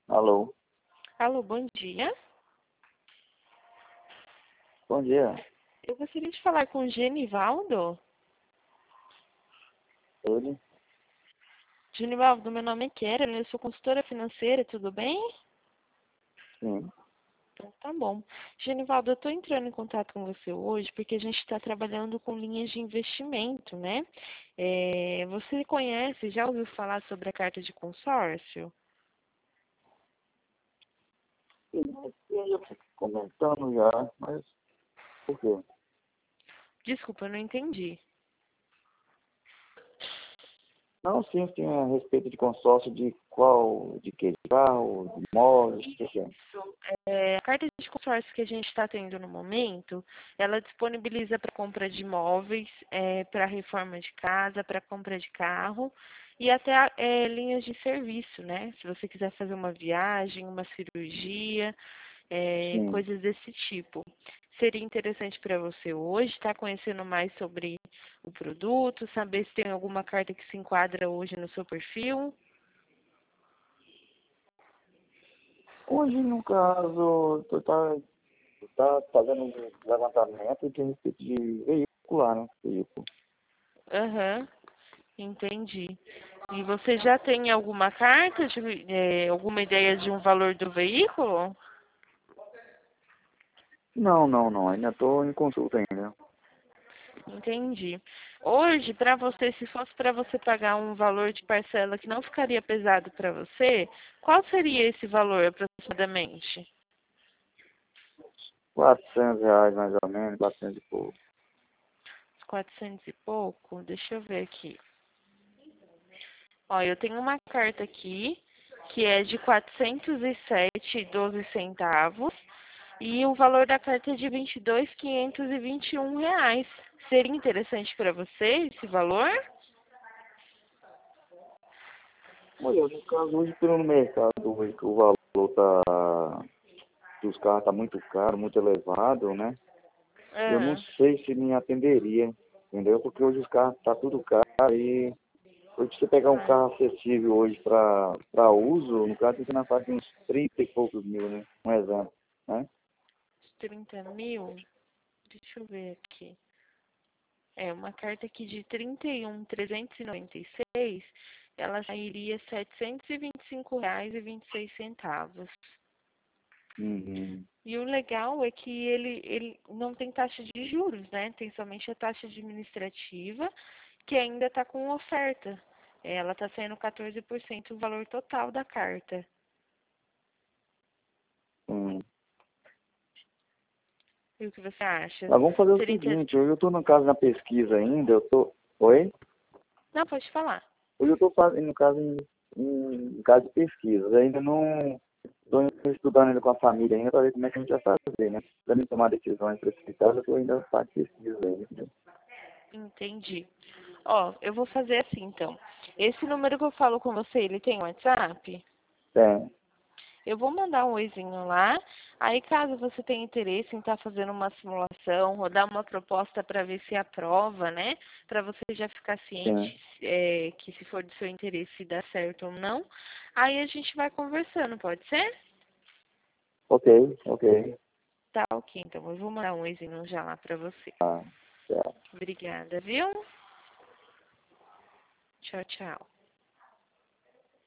Alô, Alô, bom dia. bom dia. Eu gostaria de falar com o Genivaldo. Tudo? Genivaldo, meu nome é Keren, eu sou consultora financeira, tudo bem? Sim. Então, tá bom. Genivaldo, eu estou entrando em contato com você hoje porque a gente está trabalhando com linhas de investimento, né? Você conhece, já ouviu falar sobre a carta de consórcio? Sim, mas eu fico comentando já, mas por quê? Desculpa, eu não entendi. Não, sim, a respeito de consórcio de qual, de que carro, de imóveis, o que é? A carta de consórcio que a gente está tendo no momento, ela disponibiliza para compra de imóveis, para reforma de casa, para compra de carro e até linhas de serviço, né? Se você quiser fazer uma viagem, uma cirurgia, Sim. coisas desse tipo. Seria interessante para você hoje estar conhecendo mais sobre o produto, saber se tem alguma carta que se enquadra hoje no seu perfil. Hoje, no caso, tu tá fazendo um levantamento de respeito de veicular, né? Veículo. Aham. Entendi. E você já tem alguma carta, alguma ideia de um valor do veículo? Não, ainda estou em consulta ainda. Entendi. Hoje, para você, se fosse para você pagar um valor de parcela que não ficaria pesado para você, qual seria esse valor aproximadamente? R$ 400 mais ou menos, 400 e pouco. 400 e pouco? Deixa eu ver aqui. Ó, eu tenho uma carta aqui que é de 407,12 e o valor da carta é de 22.521 reais. Seria interessante para você esse valor? Olha, no caso, hoje pelo mercado, hoje que o valor dos carros está muito caro, muito elevado, né? Eu não Ah, sei se me atenderia, entendeu? Porque hoje os carros tá tudo caro e hoje você pegar um ah, carro acessível hoje para uso, no caso você na faixa de uns 30 e poucos mil, né? Um exemplo, né? 30 mil? Deixa eu ver aqui. É, uma carta aqui de 31.396, ela sairia R$ 725,26. Uhum. E o legal é que ele não tem taxa de juros, né? Tem somente a taxa administrativa, que ainda está com oferta. Ela está sendo 14% o valor total da carta. Hum. E o que você acha? Mas vamos fazer o Seria inter... seguinte, hoje eu estou no caso na pesquisa ainda, eu tô. Oi? Não, pode falar. Hoje eu estou fazendo, no caso, em caso de pesquisas. Ainda não estou estudando ainda com a família ainda para ver como é que a gente vai fazer, né? Para mim tomar decisões precipitadas, eu estou ainda fazendo pesquisa ainda. Entendeu? Entendi. Ó, eu vou fazer assim, então. Esse número que eu falo com você, ele tem WhatsApp? Tem. Eu vou mandar um oizinho lá. Aí, caso você tenha interesse em estar fazendo uma simulação, rodar uma proposta para ver se aprova, né? Para você já ficar Sim. ciente que se for do seu interesse, se dá certo ou não. Aí a gente vai conversando, pode ser? Ok, ok. Tá, ok. Então, eu vou mandar um oizinho já lá para você. Ah, certo. Obrigada, viu? Tchau, tchau.